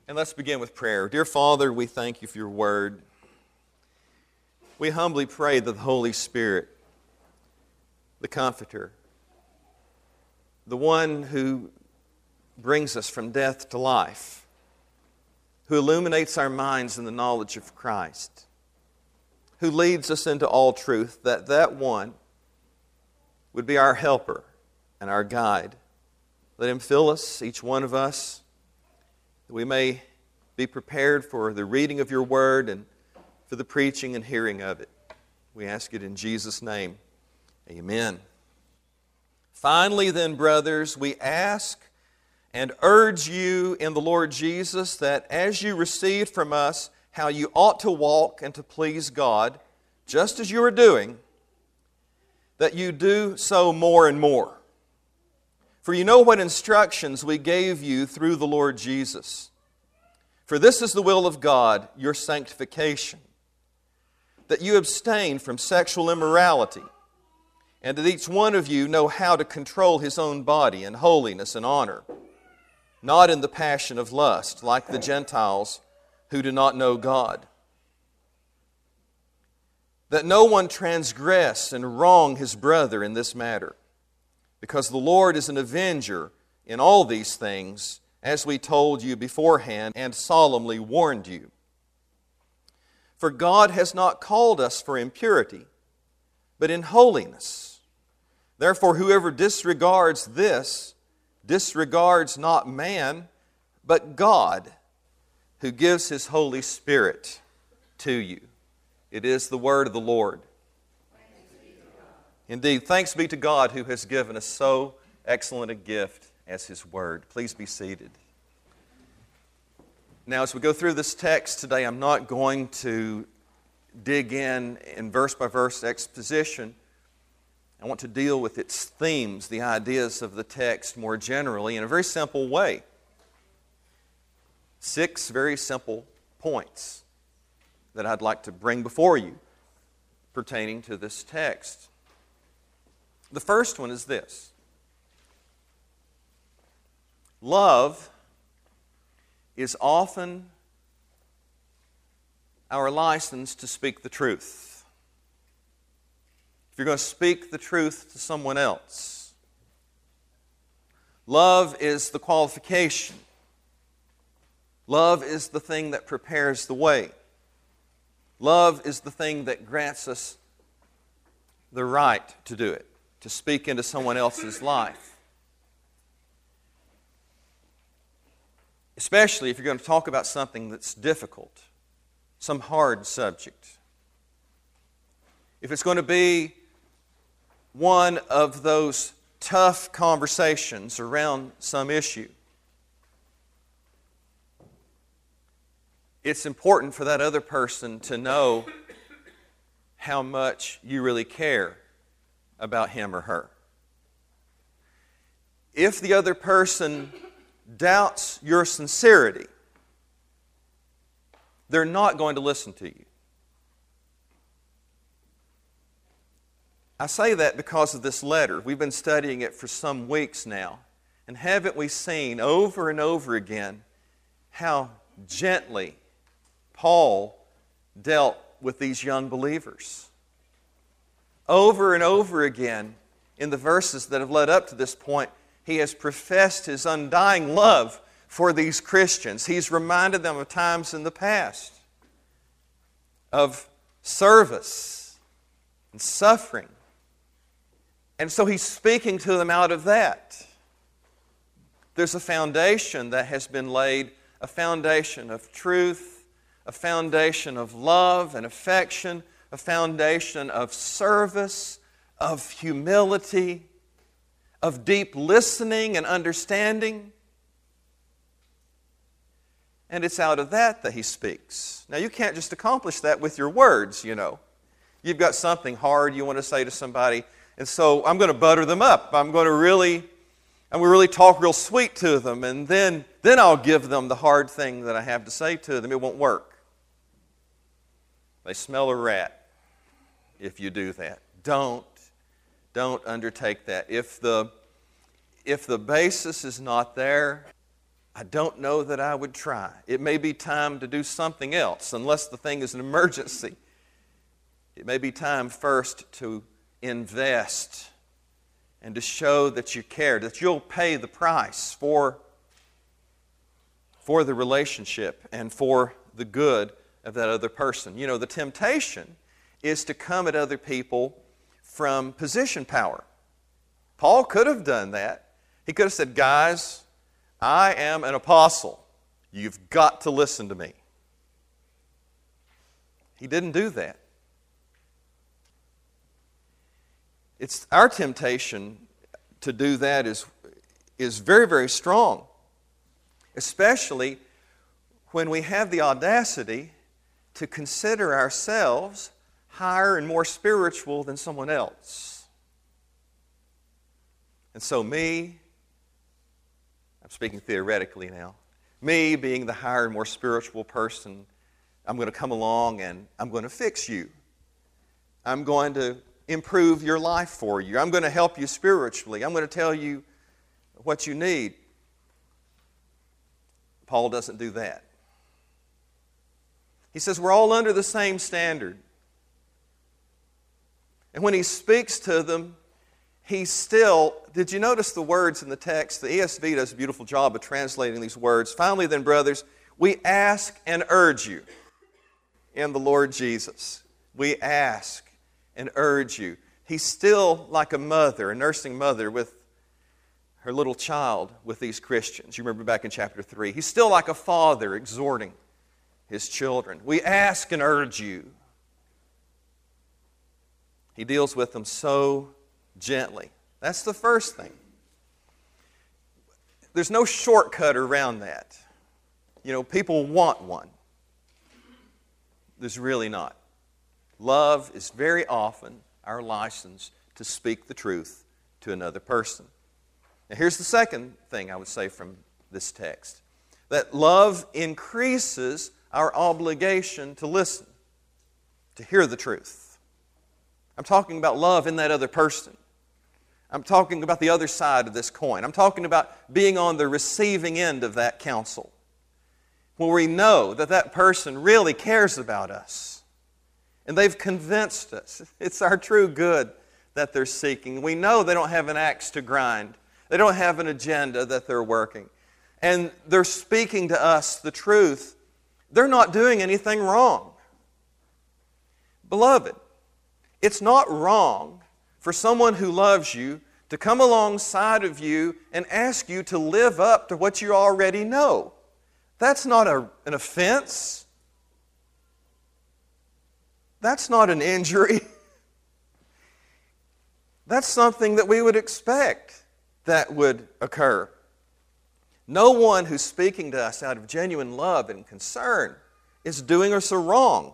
And let's begin with prayer. Dear Father, we thank you for your word. We humbly pray that the Holy Spirit, the Comforter, the one who brings us from death to life, who illuminates our minds in the knowledge of Christ, who leads us into all truth, that one would be our helper and our guide. Let Him fill us, each one of us, that we may be prepared for the reading of your word and for the preaching and hearing of it. We ask it in Jesus' name. Amen. Finally then, brothers, we ask and urge you in the Lord Jesus that as you received from us how you ought to walk and to please God, just as you are doing, that you do so more and more. For you know what instructions we gave you through the Lord Jesus. For this is the will of God, your sanctification, that you abstain from sexual immorality, and that each one of you know how to control his own body in holiness and honor, not in the passion of lust, like the Gentiles who do not know God. That no one transgress and wrong his brother in this matter, because the Lord is an avenger in all these things, as we told you beforehand and solemnly warned you. For God has not called us for impurity, but in holiness. Therefore, whoever disregards this disregards not man, but God, who gives His Holy Spirit to you. It is the word of the Lord. Indeed, thanks be to God who has given us so excellent a gift as His Word. Please be seated. Now, as we go through this text today, I'm not going to dig in verse-by-verse exposition. I want to deal with its themes, the ideas of the text more generally, in a very simple way. 6 very simple points that I'd like to bring before you pertaining to this text. The first one is this. Love is often our license to speak the truth. If you're going to speak the truth to someone else, love is the qualification. Love is the thing that prepares the way. Love is the thing that grants us the right to do it, to speak into someone else's life. Especially if you're going to talk about something that's difficult, some hard subject. If it's going to be one of those tough conversations around some issue, it's important for that other person to know how much you really care about him or her. If the other person doubts your sincerity, they're not going to listen to you. I say that because of this letter. We've been studying it for some weeks now. And haven't we seen over and over again how gently Paul dealt with these young believers? Over and over again in the verses that have led up to this point, he has professed his undying love for these Christians. He's reminded them of times in the past of service and suffering. And so he's speaking to them out of that. There's a foundation that has been laid, a foundation of truth, a foundation of love and affection, a foundation of service, of humility, of deep listening and understanding. And it's out of that he speaks. Now, you can't just accomplish that with your words, you know. You've got something hard you want to say to somebody, and so I'm going to butter them up. I'm going to really talk real sweet to them, and then I'll give them the hard thing that I have to say to them. It won't work. They smell a rat if you do that. Don't undertake that. If the basis is not there, I don't know that I would try. It may be time to do something else, unless the thing is an emergency. It may be time first to invest and to show that you care, that you'll pay the price for the relationship and for the good of that other person. You know, the temptation is to come at other people from position power. Paul could have done that. He could have said, guys, I am an apostle. You've got to listen to me. He didn't do that. It's our temptation to do that is very, very strong, especially when we have the audacity to consider ourselves higher and more spiritual than someone else. And so I'm speaking theoretically now, me being the higher and more spiritual person, I'm going to come along and I'm going to fix you. I'm going to improve your life for you. I'm going to help you spiritually. I'm going to tell you what you need. Paul doesn't do that. He says we're all under the same standard. And when he speaks to them, did you notice the words in the text? The ESV does a beautiful job of translating these words. Finally then, brothers, we ask and urge you in the Lord Jesus. We ask and urge you. He's still like a mother, a nursing mother with her little child with these Christians. You remember back in chapter 3. He's still like a father exhorting his children. We ask and urge you. He deals with them so gently. That's the first thing. There's no shortcut around that. You know, people want one. There's really not. Love is very often our license to speak the truth to another person. Now, here's the second thing I would say from this text. That love increases our obligation to listen, to hear the truth. I'm talking about love in that other person. I'm talking about the other side of this coin. I'm talking about being on the receiving end of that counsel, where we know that that person really cares about us. And they've convinced us it's our true good that they're seeking. We know they don't have an axe to grind. They don't have an agenda that they're working. And they're speaking to us the truth. They're not doing anything wrong. Beloved, it's not wrong for someone who loves you to come alongside of you and ask you to live up to what you already know. That's not an offense. That's not an injury. That's something that we would expect that would occur. No one who's speaking to us out of genuine love and concern is doing us a wrong.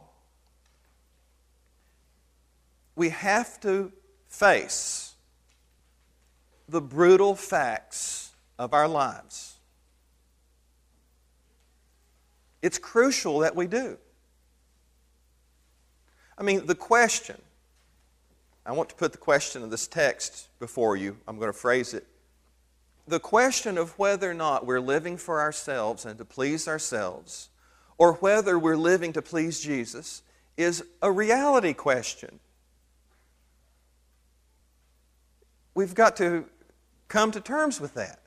We have to face the brutal facts of our lives. It's crucial that we do. I mean, the question, I want to put the question of this text before you. I'm going to phrase it. The question of whether or not we're living for ourselves and to please ourselves, or whether we're living to please Jesus, is a reality question. We've got to come to terms with that.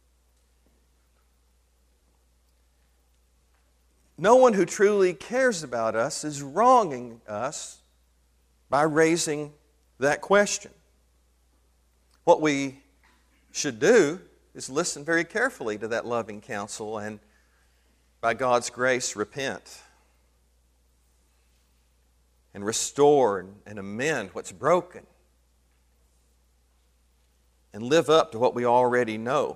No one who truly cares about us is wronging us by raising that question. What we should do is listen very carefully to that loving counsel and, by God's grace, repent and restore and amend what's broken and live up to what we already know.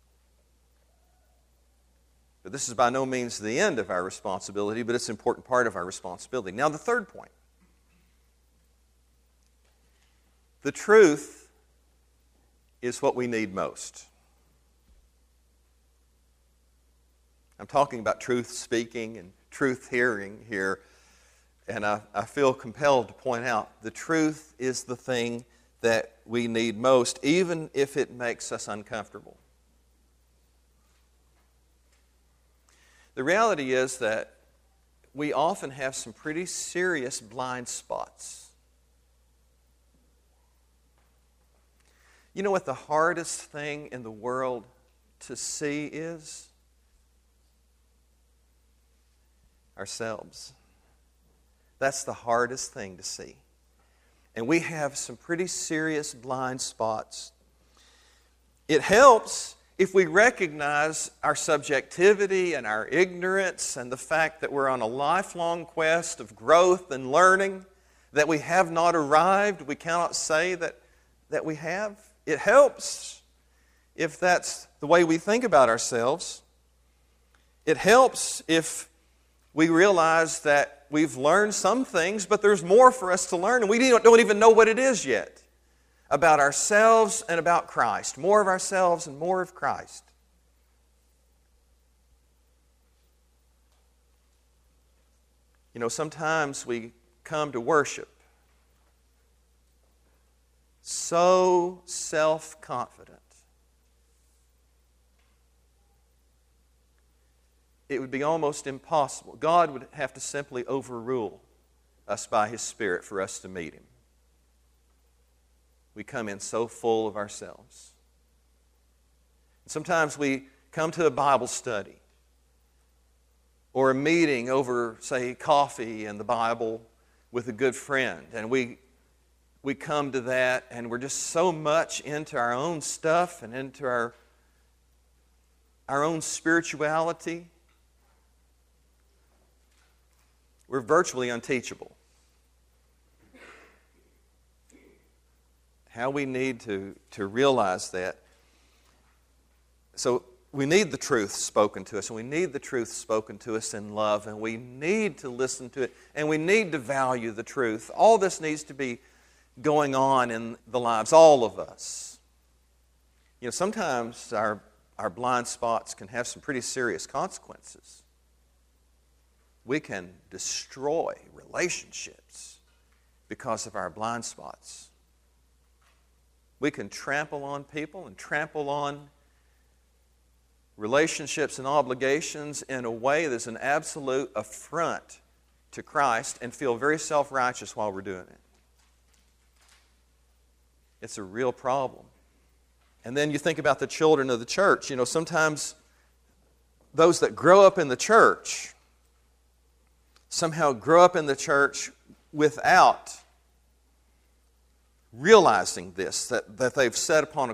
But this is by no means the end of our responsibility, but it's an important part of our responsibility. Now, the third point. The truth is what we need most. I'm talking about truth speaking and truth hearing here, and I feel compelled to point out the truth is the thing that we need most, even if it makes us uncomfortable. The reality is that we often have some pretty serious blind spots. You know what the hardest thing in the world to see is? Ourselves. That's the hardest thing to see. And we have some pretty serious blind spots. It helps if we recognize our subjectivity and our ignorance and the fact that we're on a lifelong quest of growth and learning, that we have not arrived. We cannot say that we have. It helps if that's the way we think about ourselves. It helps if we realize that we've learned some things, but there's more for us to learn, and we don't even know what it is yet about ourselves and about Christ. More of ourselves and more of Christ. You know, sometimes we come to worship so self-confident. It would be almost impossible. God would have to simply overrule us by His Spirit for us to meet Him. We come in so full of ourselves. Sometimes we come to a Bible study or a meeting over, say, coffee and the Bible with a good friend, and we come to that and we're just so much into our own stuff and into our own spirituality. We're virtually unteachable. How we need to realize that. So we need the truth spoken to us, and we need the truth spoken to us in love, and we need to listen to it, and we need to value the truth. All this needs to be going on in the lives, all of us. You know, sometimes our blind spots can have some pretty serious consequences. We can destroy relationships because of our blind spots. We can trample on people and trample on relationships and obligations in a way that's an absolute affront to Christ and feel very self-righteous while we're doing it. It's a real problem. And then you think about the children of the church. You know, sometimes those that grow up in the church somehow grow up in the church without realizing this, that they've set upon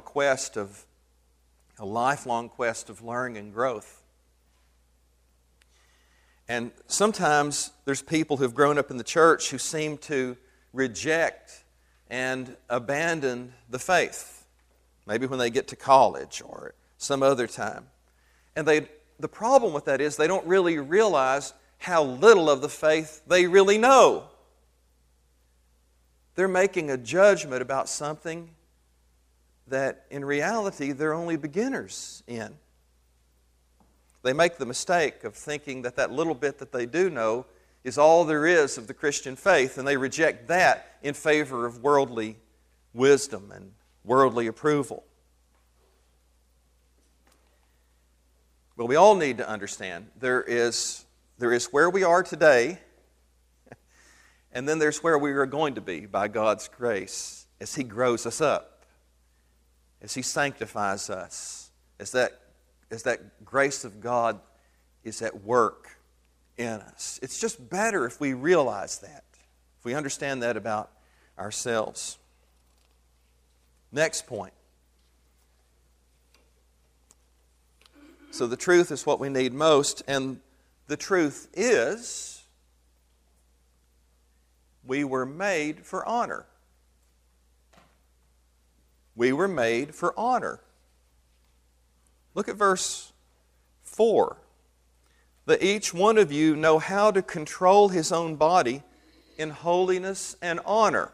a lifelong quest of learning and growth. And sometimes there's people who've grown up in the church who seem to reject and abandon the faith, maybe when they get to college or some other time. And the problem with that is they don't really realize how little of the faith they really know. They're making a judgment about something that in reality they're only beginners in. They make the mistake of thinking that little bit that they do know is all there is of the Christian faith, and they reject that in favor of worldly wisdom and worldly approval. Well, we all need to understand there is where we are today, and then there's where we are going to be by God's grace as He grows us up, as He sanctifies us, as that grace of God is at work in us. It's just better if we realize that, if we understand that about ourselves. Next point. So the truth is what we need most, and the truth is we were made for honor. We were made for honor. Look at verse 4. That each one of you know how to control his own body in holiness and honor.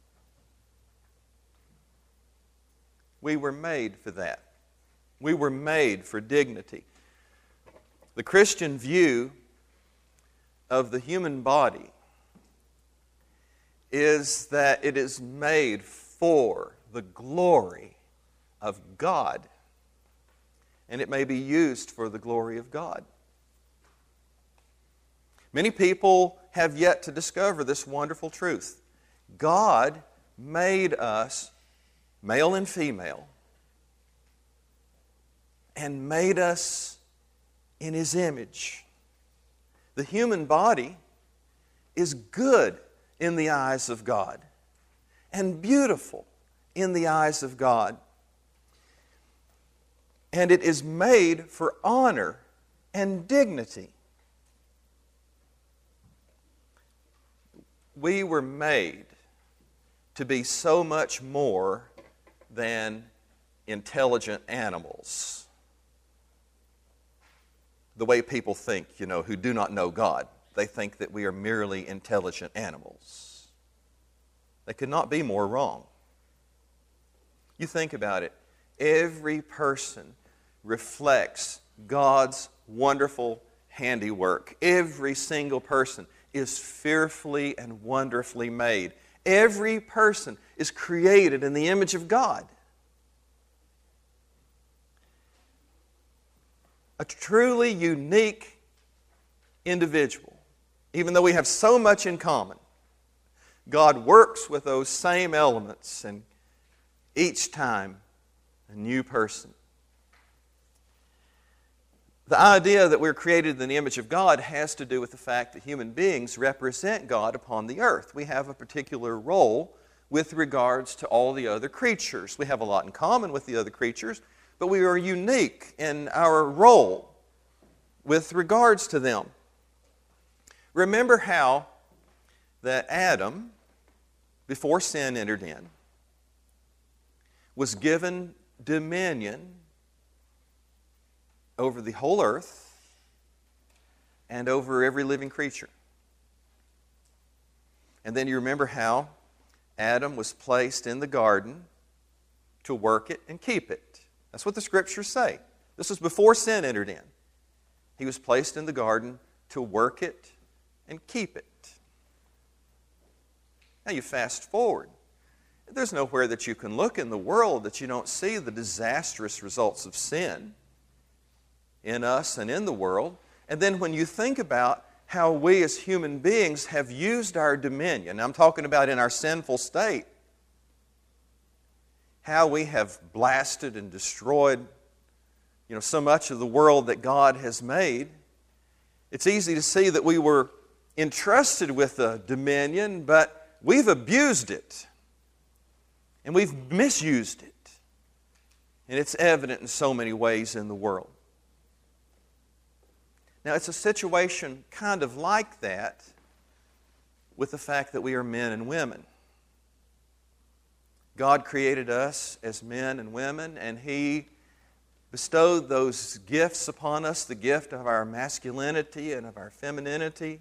We were made for that. We were made for dignity. The Christian view of the human body is that it is made for the glory of God. And it may be used for the glory of God. Many people have yet to discover this wonderful truth. God made us male and female and made us in His image. The human body is good in the eyes of God and beautiful in the eyes of God. And it is made for honor and dignity. We were made to be so much more than intelligent animals. The way people think, who do not know God. They think that we are merely intelligent animals. They could not be more wrong. You think about it. Every person reflects God's wonderful handiwork. Every single person is fearfully and wonderfully made. Every person is created in the image of God. A truly unique individual. Even though we have so much in common, God works with those same elements, and each time a new person. The idea that we're created in the image of God has to do with the fact that human beings represent God upon the earth. We have a particular role with regards to all the other creatures. We have a lot in common with the other creatures, but we are unique in our role with regards to them. Remember how that Adam, before sin entered in, was given dominion over the whole earth and over every living creature. And then you remember how Adam was placed in the garden to work it and keep it. That's what the Scriptures say. This was before sin entered in. He was placed in the garden to work it and keep it. Now you fast forward. There's nowhere that you can look in the world that you don't see the disastrous results of sin in us and in the world. And then when you think about how we as human beings have used our dominion, I'm talking about in our sinful state, how we have blasted and destroyed so much of the world that God has made, it's easy to see that we were entrusted with a dominion, but we've abused it. And we've misused it. And it's evident in so many ways in the world. Now, it's a situation kind of like that with the fact that we are men and women. God created us as men and women, and He bestowed those gifts upon us, the gift of our masculinity and of our femininity.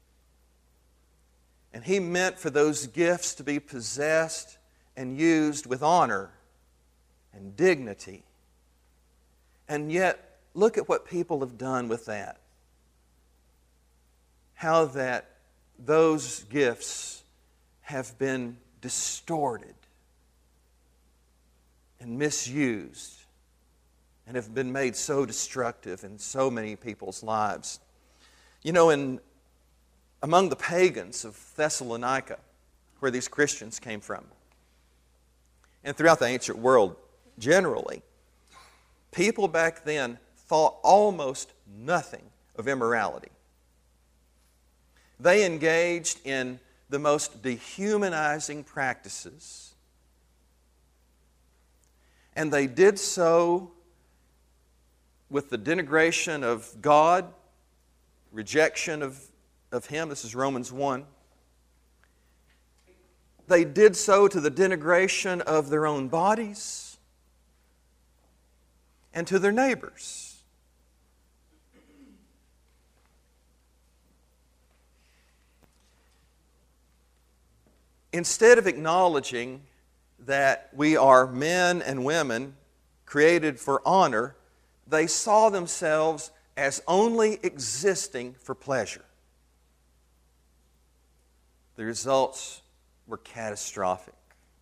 And He meant for those gifts to be possessed and used with honor and dignity. And yet, look at what people have done with that. How that those gifts have been distorted and misused and have been made so destructive in so many people's lives. Among the pagans of Thessalonica, where these Christians came from, and throughout the ancient world generally, people back then thought almost nothing of immorality. They engaged in the most dehumanizing practices. And they did so with the denigration of God, rejection of Him. This is Romans 1. They did so to the denigration of their own bodies and to their neighbors. Instead of acknowledging that we are men and women created for honor, they saw themselves as only existing for pleasure. The results were catastrophic.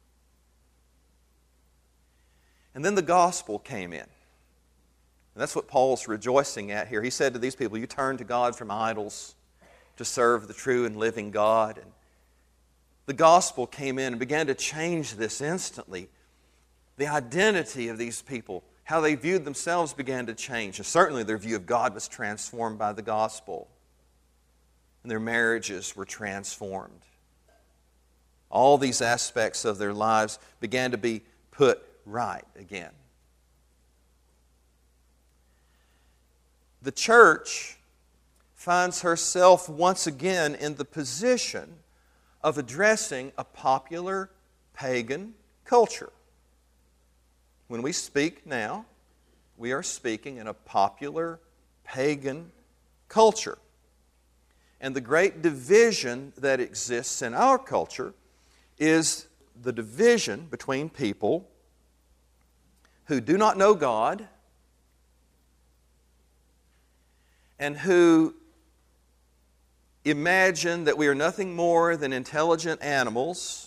And then the gospel came in. And that's what Paul's rejoicing at here. He said to these people, you turn to God from idols. to serve the true and living God. And the gospel came in and began to change this instantly. The identity of these people, how they viewed themselves, began to change. And certainly their view of God was transformed by the gospel. And their marriages were transformed. All these aspects of their lives began to be put right again. The church finds herself once again in the position of addressing a popular pagan culture. When we speak now, we are speaking in a popular pagan culture. And the great division that exists in our culture is the division between people who do not know God and who imagine that we are nothing more than intelligent animals,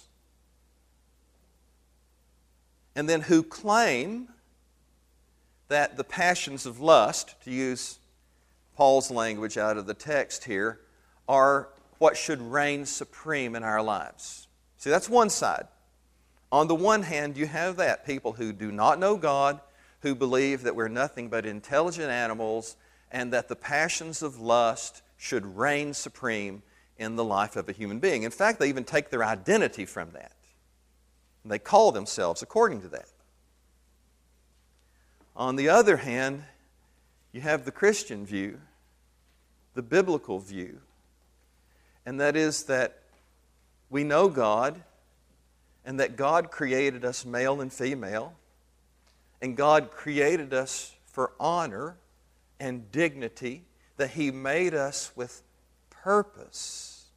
and then who claim that the passions of lust, to use Paul's language out of the text here, are what should reign supreme in our lives. See, that's one side. On the one hand, you have that, people who do not know God, who believe that we're nothing but intelligent animals, and that the passions of lust should reign supreme in the life of a human being. In fact, they even take their identity from that. And they call themselves according to that. On the other hand, you have the Christian view, the biblical view, and that is that we know God, and that God created us male and female, and God created us for honor and dignity, that He made us with purpose.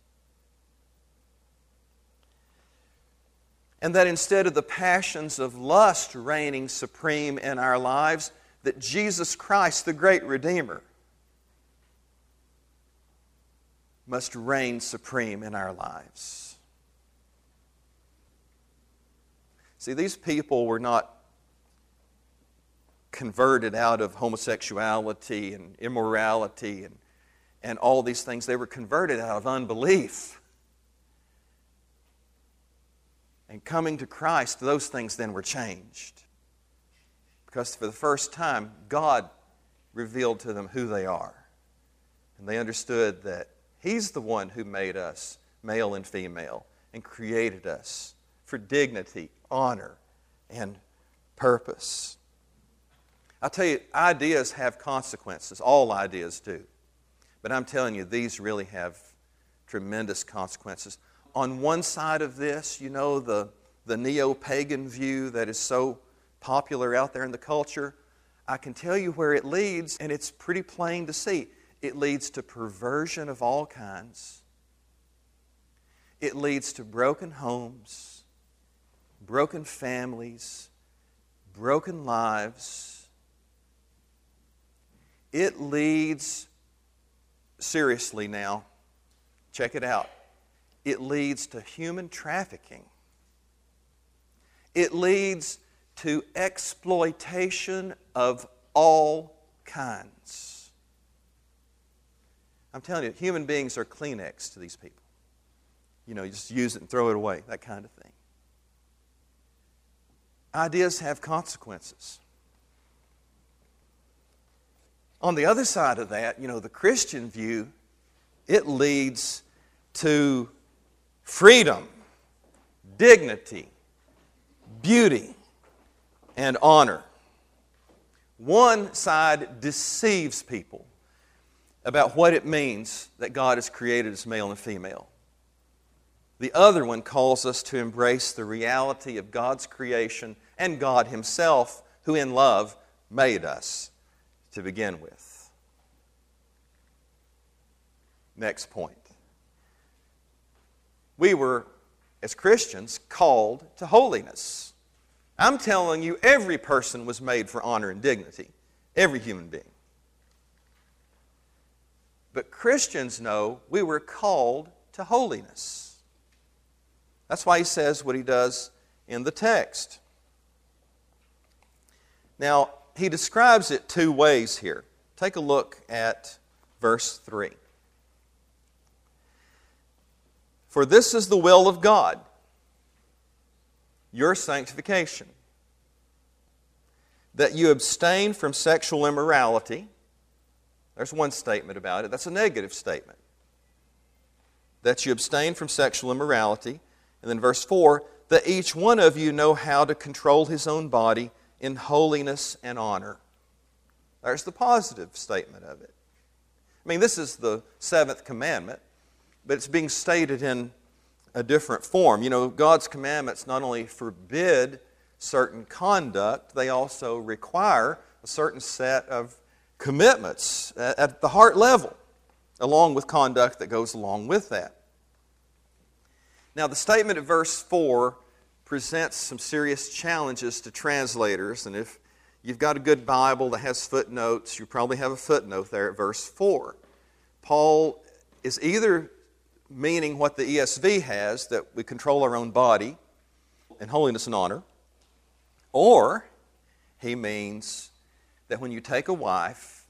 And that instead of the passions of lust reigning supreme in our lives, that Jesus Christ, the great Redeemer, must reign supreme in our lives. See, these people were not converted out of homosexuality and immorality and all these things. They were converted out of unbelief. And coming to Christ, those things then were changed. Because for the first time, God revealed to them who they are. And they understood that He's the one who made us male and female and created us for dignity, honor, and purpose. I'll tell you, ideas have consequences. All ideas do. But I'm telling you, these really have tremendous consequences. On one side of this, you know, the neo-pagan view that is so popular out there in the culture, I can tell you where it leads, and it's pretty plain to see. It leads to perversion of all kinds. It leads to broken homes, broken families, broken lives. It leads, seriously now, check it out, it leads to human trafficking. It leads to exploitation of all kinds. I'm telling you, human beings are Kleenex to these people. You know, you just use it and throw it away, that kind of thing. Ideas have consequences. On the other side of that, you know, the Christian view, it leads to freedom, dignity, beauty, and honor. One side deceives people about what it means that God has created as male and female. The other one calls us to embrace the reality of God's creation and God Himself, who in love made us to begin with. Next point. We were, as Christians, called to holiness. I'm telling you, every person was made for honor and dignity. Every human being. But Christians know we were called to holiness. That's why he says what he does in the text. Now, he describes it two ways here. Take a look at verse 3. For this is the will of God, your sanctification, that you abstain from sexual immorality. There's one statement about it. That's a negative statement. That you abstain from sexual immorality. And then verse 4, that each one of you know how to control his own body in holiness and honor. There's the positive statement of it. I mean, this is the seventh commandment, but it's being stated in a different form. You know, God's commandments not only forbid certain conduct, they also require a certain set of commitments at the heart level, along with conduct that goes along with that. Now, the statement of verse 4 presents some serious challenges to translators, and if you've got a good Bible that has footnotes, you probably have a footnote there at verse 4. Paul is either meaning what the ESV has, that we control our own body in holiness and honor, or he means that when you take a wife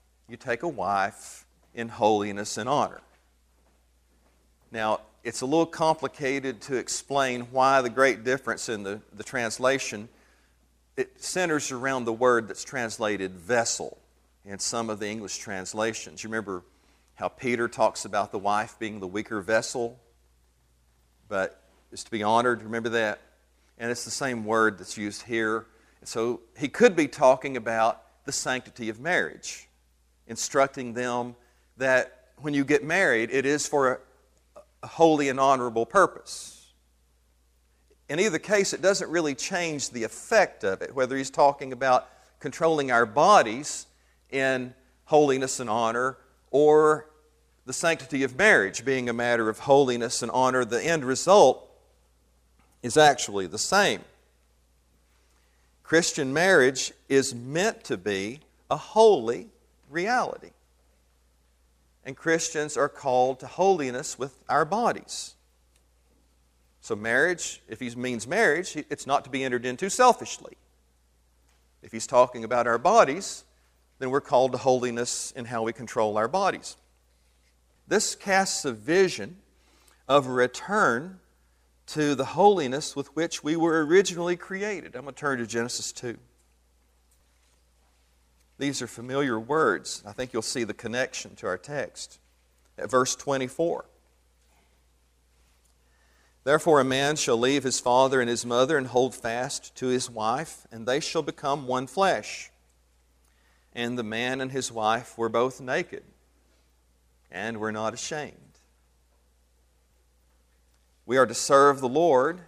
in holiness and honor. Now, it's a little complicated to explain why the great difference in the translation. It centers around the word that's translated vessel in some of the English translations. You remember how Peter talks about the wife being the weaker vessel, but is to be honored. Remember that? And it's the same word that's used here. And so he could be talking about the sanctity of marriage, instructing them that when you get married, it is for a holy and honorable purpose. In either case, it doesn't really change the effect of it, whether he's talking about controlling our bodies in holiness and honor or the sanctity of marriage being a matter of holiness and honor. The end result is actually the same. Christian marriage is meant to be a holy reality. And Christians are called to holiness with our bodies. So marriage, if he means marriage, it's not to be entered into selfishly. If he's talking about our bodies, then we're called to holiness in how we control our bodies. This casts a vision of a return to the holiness with which we were originally created. I'm going to turn to Genesis 2. These are familiar words. I think you'll see the connection to our text. At verse 24. Therefore a man shall leave his father and his mother and hold fast to his wife, and they shall become one flesh. And the man and his wife were both naked, and were not ashamed. We are to serve the Lord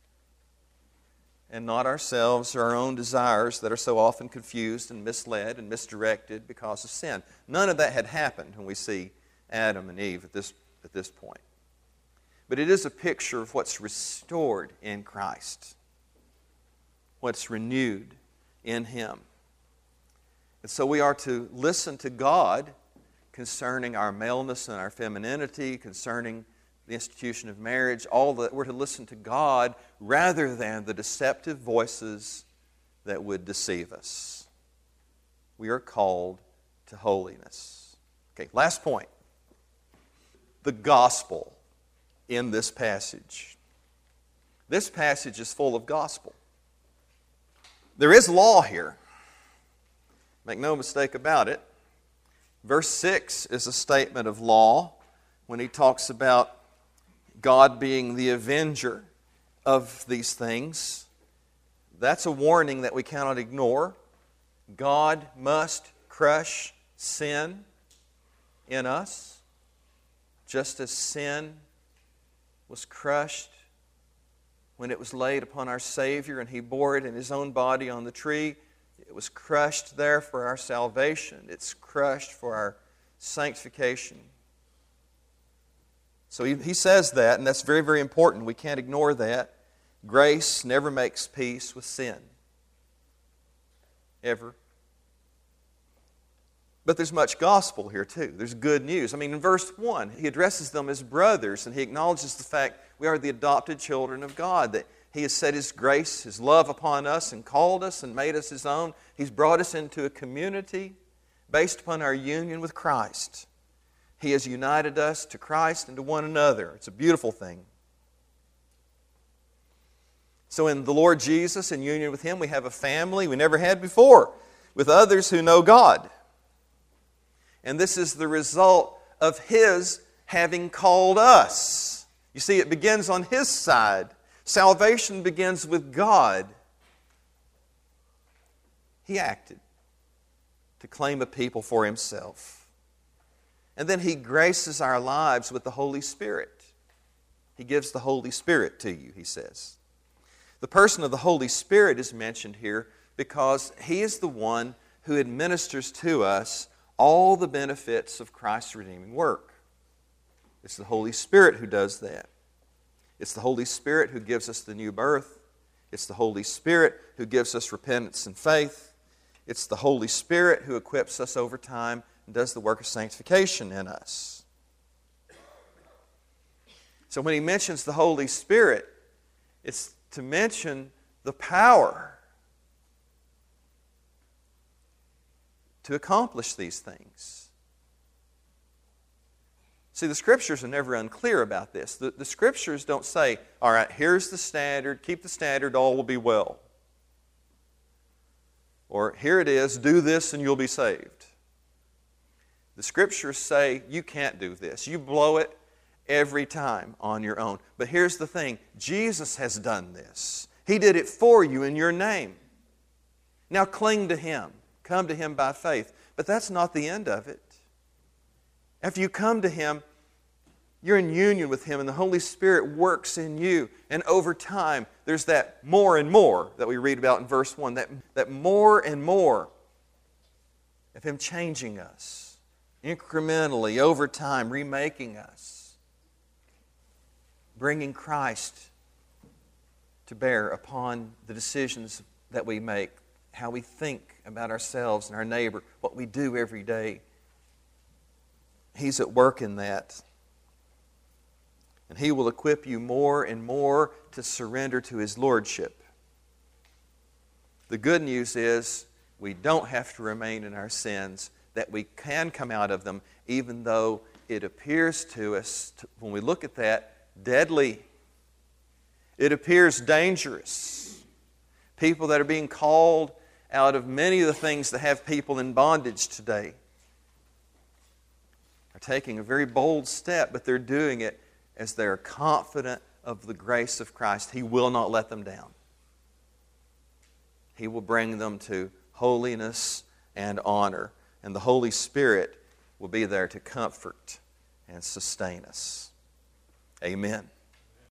and not ourselves or our own desires that are so often confused and misled and misdirected because of sin. None of that had happened when we see Adam and Eve at this point. But it is a picture of what's restored in Christ, what's renewed in Him. And so we are to listen to God concerning our maleness and our femininity, concerning the institution of marriage, all that. We're to listen to God rather than the deceptive voices that would deceive us. We are called to holiness. Okay, last point. The gospel in this passage. This passage is full of gospel. There is law here. Make no mistake about it. Verse 6 is a statement of law when he talks about God being the avenger of these things. That's a warning that we cannot ignore. God must crush sin in us, just as sin was crushed when it was laid upon our Savior and He bore it in His own body on the tree. It was crushed there for our salvation. It's crushed for our sanctification. So he says that, and that's very, very important. We can't ignore that. Grace never makes peace with sin. Ever. But there's much gospel here too. There's good news. I mean, in verse 1, he addresses them as brothers, and he acknowledges the fact we are the adopted children of God, that He has set His grace, His love upon us and called us and made us His own. He's brought us into a community based upon our union with Christ. He has united us to Christ and to one another. It's a beautiful thing. So in the Lord Jesus, in union with Him, we have a family we never had before, with others who know God. And this is the result of His having called us. You see, it begins on His side. Salvation begins with God. He acted to claim a people for Himself. And then He graces our lives with the Holy Spirit. He gives the Holy Spirit to you, He says. The person of the Holy Spirit is mentioned here because He is the one who administers to us all the benefits of Christ's redeeming work. It's the Holy Spirit who does that. It's the Holy Spirit who gives us the new birth. It's the Holy Spirit who gives us repentance and faith. It's the Holy Spirit who equips us over time and does the work of sanctification in us. So when he mentions the Holy Spirit, it's to mention the power to accomplish these things. See, the Scriptures are never unclear about this. The Scriptures don't say, all right, here's the standard, keep the standard, all will be well. Or here it is, do this and you'll be saved. The Scriptures say you can't do this. You blow it every time on your own. But here's the thing, Jesus has done this. He did it for you in your name. Now cling to Him. Come to Him by faith. But that's not the end of it. After you come to Him, you're in union with Him and the Holy Spirit works in you. And over time, there's that more and more that we read about in verse 1. That more and more of Him changing us, incrementally, over time, remaking us. Bringing Christ to bear upon the decisions that we make, how we think about ourselves and our neighbor, what we do every day. He's at work in that. And He will equip you more and more to surrender to His Lordship. The good news is we don't have to remain in our sins, that we can come out of them, even though it appears to us, when we look at that, deadly. It appears dangerous. People that are being called out of many of the things that have people in bondage today are taking a very bold step, but they're doing it as they're confident of the grace of Christ. He will not let them down. He will bring them to holiness and honor, and the Holy Spirit will be there to comfort and sustain us. Amen.